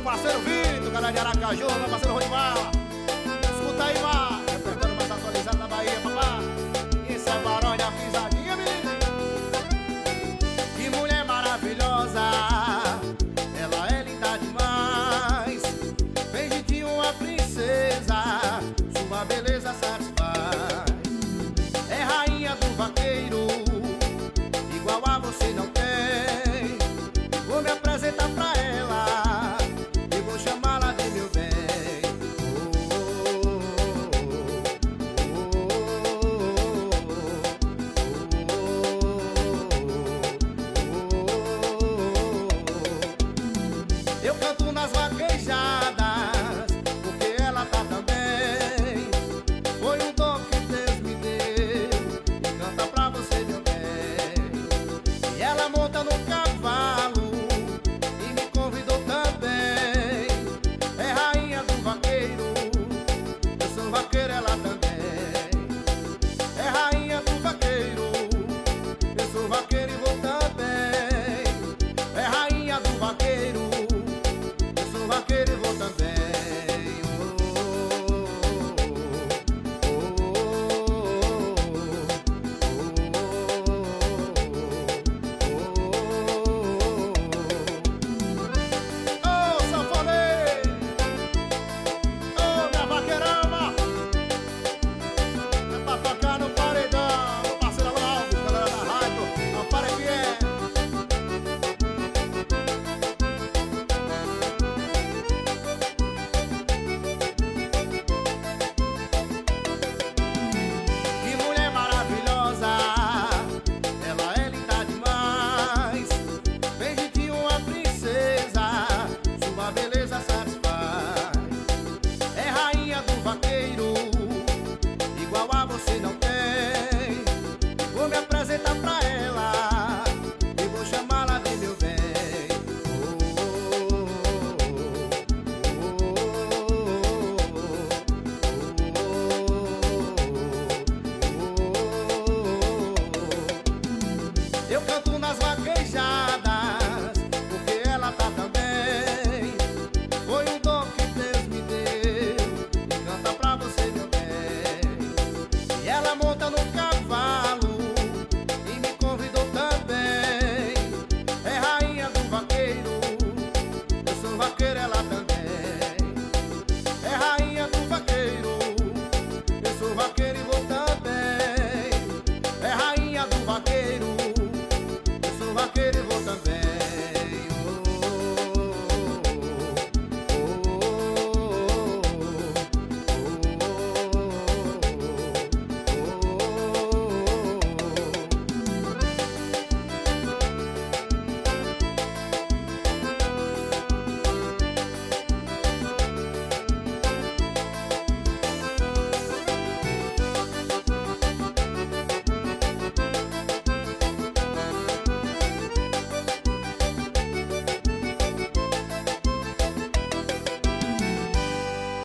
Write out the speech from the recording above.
parceiro Vitor, galera de Aracaju, meu parceiro Rodimar. Escuta aí, Mar, repertório mais atualizado da Bahia, papá. Isso é Barões da Pisadinha, menino. Que mulher maravilhosa, ela é linda demais. Fez de ti uma princesa, sua beleza satisfaz. É rainha do vaqueiro, igual a você não tem. Vou me apresentar pra ela e vou chamá-la de meu bem. Eu canto